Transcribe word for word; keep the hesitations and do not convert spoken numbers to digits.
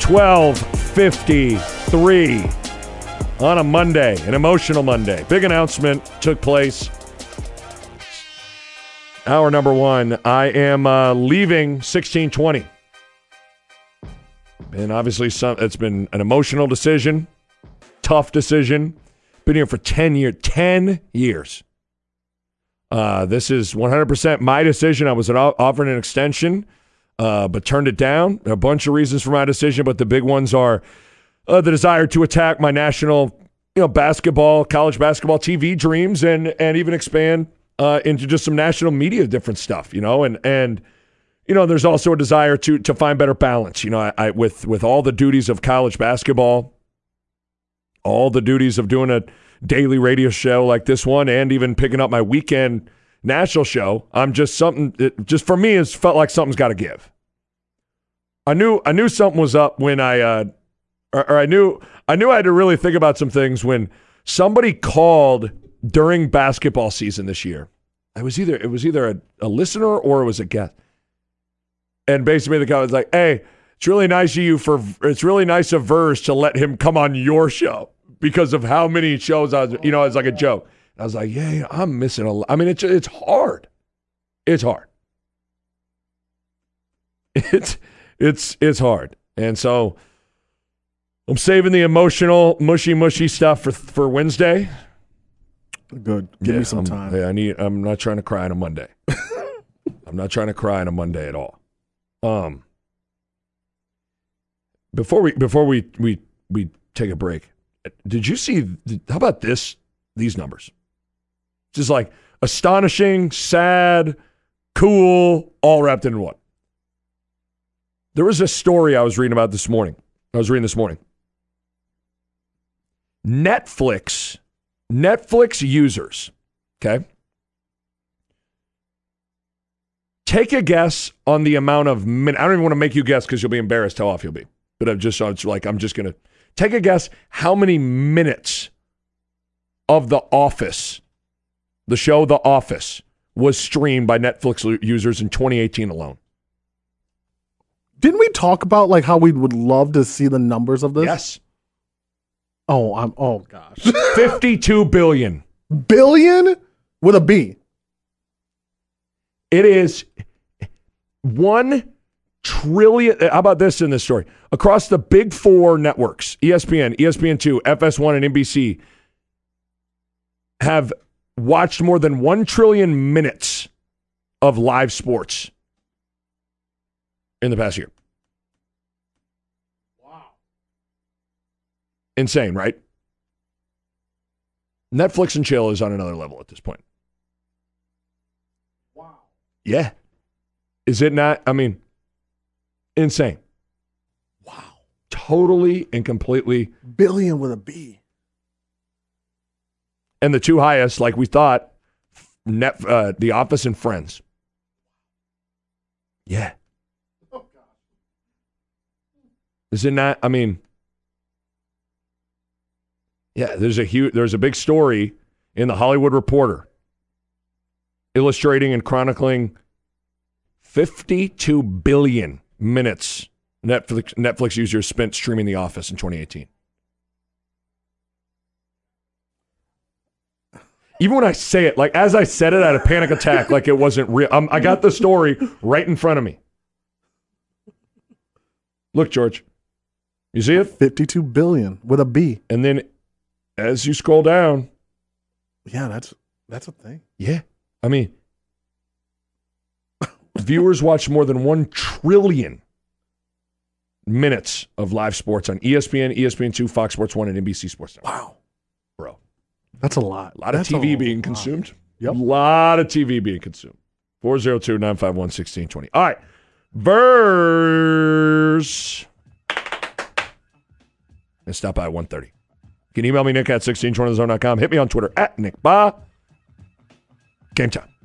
twelve fifty-three on a Monday, an emotional Monday. Big announcement took place. Hour number one, I am uh, leaving sixteen twenty. And obviously, some, it's been an emotional decision, tough decision. Been here for ten years. ten years. Uh, this is one hundred percent my decision. I was offered an extension, uh, but turned it down. A bunch of reasons for my decision, but the big ones are uh, the desire to attack my national, you know, basketball, college basketball T V dreams, and and even expand uh, into just some national media different stuff, you know, and and you know, there's also a desire to to find better balance, you know, I, I with with all the duties of college basketball, all the duties of doing a daily radio show like this one, and even picking up my weekend national show. I'm just something. It, just for me, it's felt like something's got to give. I knew I knew something was up when I, uh, or, or I knew I knew I had to really think about some things when somebody called during basketball season this year. I was either it was either a, a listener or it was a guest, and basically the guy was like, "Hey, it's really nice of you for it's really nice of Verse to let him come on your show because of how many shows I was, you know, it's like a joke." And I was like, "Yeah, I'm missing a lot." I mean, it's it's hard. It's hard. It's it's it's hard, and so I'm saving the emotional, mushy, mushy stuff for for Wednesday. Good. Give yeah, me some I'm, time. Yeah, I need. I'm not trying to cry on a Monday. I'm not trying to cry on a Monday at all. Um. Before we before we we we take a break, did you see? How about this? These numbers, just like astonishing, sad, cool, all wrapped in one. There was a story I was reading about this morning. I was reading this morning. Netflix. Netflix users, okay? Take a guess on the amount of minutes. I don't even want to make you guess because you'll be embarrassed how off you'll be. But I'm just it's like, I'm just going to take a guess how many minutes of The Office, the show The Office, was streamed by Netflix users in twenty eighteen alone. Didn't we talk about like how we would love to see the numbers of this? Yes. Oh, I'm. Oh gosh. fifty-two billion. Billion with a B. It is one trillion. How about this in this story? Across the big four networks, E S P N, E S P N two, F S one, and N B C, have watched more than one trillion minutes of live sports in the past year. Insane, right? Netflix and chill is on another level at this point. Wow. Yeah. Is it not? I mean, insane. Wow. Totally and completely. Billion with a B. And the two highest, like we thought, Net, uh, The Office and Friends. Yeah. Oh, God. Is it not? I mean, yeah, there's a huge, there's a big story in the Hollywood Reporter illustrating and chronicling fifty-two billion minutes Netflix Netflix users spent streaming The Office in twenty eighteen. Even when I say it, like as I said it, I had a panic attack, like it wasn't real. Um, I got the story right in front of me. Look, George, you see it? fifty-two billion with a B. And then as you scroll down, yeah, that's that's a thing. Yeah, I mean, viewers watch more than one trillion minutes of live sports on E S P N, E S P N two, Fox Sports one, and N B C Sports Network. Wow, bro, that's a lot. A lot that's of T V a being lot. consumed. Yep, a lot of T V being consumed. four oh two, nine five one, one six two zero. All right, Verse. And stop by at one thirty. You can email me, Nick at sixteen twenty the zone dot com. Hit me on Twitter at Nick Ba. Game time.